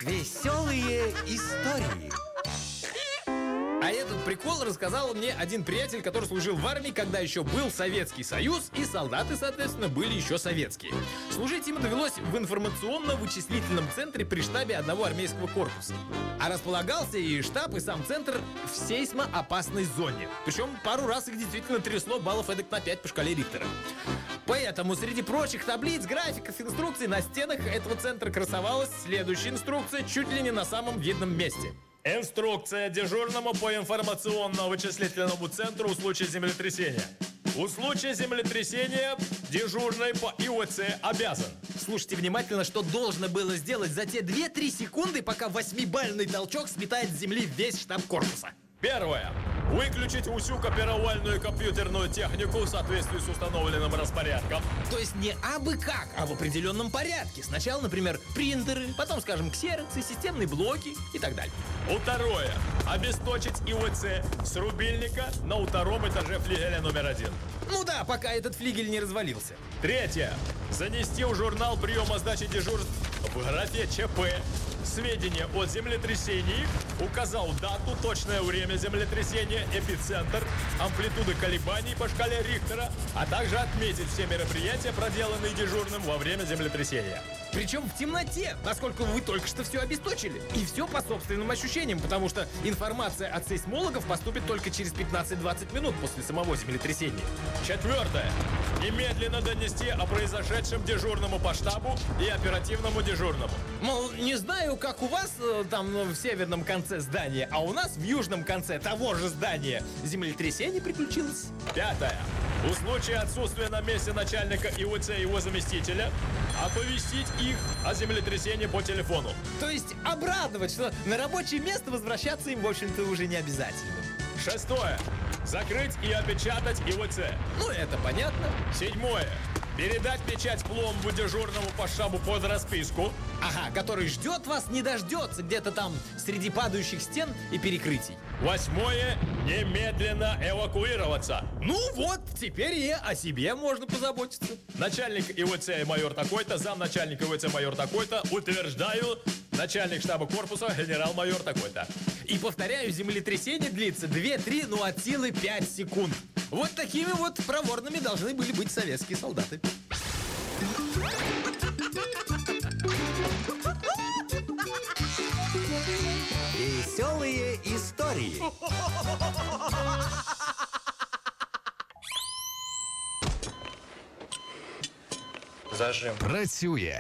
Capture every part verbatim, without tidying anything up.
Веселые истории. А этот прикол рассказал мне один приятель, который служил в армии, когда еще был Советский Союз, и солдаты, соответственно, были еще советские. Служить ему довелось в информационно-вычислительном центре при штабе одного армейского корпуса. А располагался и штаб, и сам центр в сейсмоопасной зоне. Причем пару раз их действительно трясло баллов эдак на пять по шкале Рихтера. Поэтому среди прочих таблиц, графиков, инструкций на стенах этого центра красовалась следующая инструкция чуть ли не на самом видном месте. Инструкция дежурному по информационно-вычислительному центру в случае землетрясения. В случае землетрясения дежурный по ИОЦ обязан. Слушайте внимательно, что должно было сделать за те две-три секунды, пока восьмибальный толчок сметает с земли весь штаб корпуса. Первое. Выключить усюкопировальную компьютерную технику в соответствии с установленным распорядком. То есть не абы как, а в определенном порядке. Сначала, например, принтеры, потом, скажем, ксероксы, системные блоки и так далее. Второе. Обесточить ИОЦ с рубильника на втором этаже флигеля номер один. Ну да, пока этот флигель не развалился. Третье. Занести в журнал приема сдачи дежурств в графе ЧП сведения о землетрясении, указал дату, точное время землетрясения, эпицентр, амплитуды колебаний по шкале Рихтера, а также отметить все мероприятия, проделанные дежурным во время землетрясения. Причем в темноте, насколько вы только что все обесточили. И все по собственным ощущениям, потому что информация от сейсмологов поступит только через пятнадцать-двадцать минут после самого землетрясения. Четвертое. Немедленно донести о произошедшем дежурному по штабу и оперативному дежурному. Мол, не знаю, как у вас э, там в северном конце здания, а у нас в южном конце того же здания землетрясение приключилось. Пятое. В случае отсутствия на месте начальника ИОЦ и его заместителя оповестить их о землетрясении по телефону. То есть обрадовать, что на рабочее место возвращаться им, в общем-то, уже не обязательно. Шестое. Закрыть и опечатать ИОЦ. Ну, это понятно. Седьмое. Передать печать пломбу дежурному по штабу под расписку. Ага, который ждет вас, не дождется где-то там среди падающих стен и перекрытий. Восьмое. Немедленно эвакуироваться. Ну вот, теперь и о себе можно позаботиться. Начальник ИОЦ майор такой-то, замначальника ИОЦ майор такой-то, утверждаю, начальник штаба корпуса генерал-майор такой-то. И повторяю, землетрясение длится две-три, ну от силы пять секунд. Вот такими вот проворными должны были быть советские солдаты. Веселые истории. Зажим. Працює.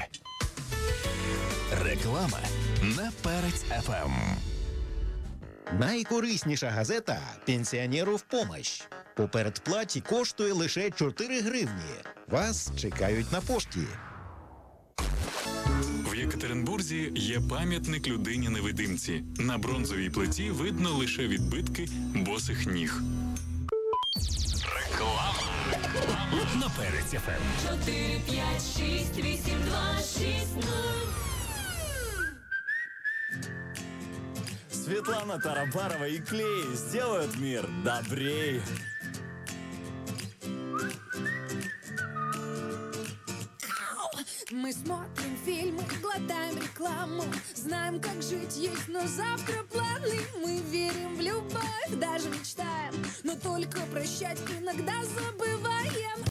Реклама на Перець еф ем. Найкорисніша газета «Пенсіонеру в помощь». По передплаті коштує лише чотири гривні. Вас чекають на пошті. В Єкатеринбурзі є пам'ятник людині-невидимці. На бронзовій плиті видно лише відбитки босих ніг. Реклама на Перець еф ем. чотири, п'ять, шість, вісім, два, шість, нуль. Светлана Тарабарова и Клей сделают мир добрей. Мы смотрим фильмы, глотаем рекламу, знаем, как жить есть, но завтра планы. Мы верим в любовь, даже мечтаем, но только прощать иногда забываем.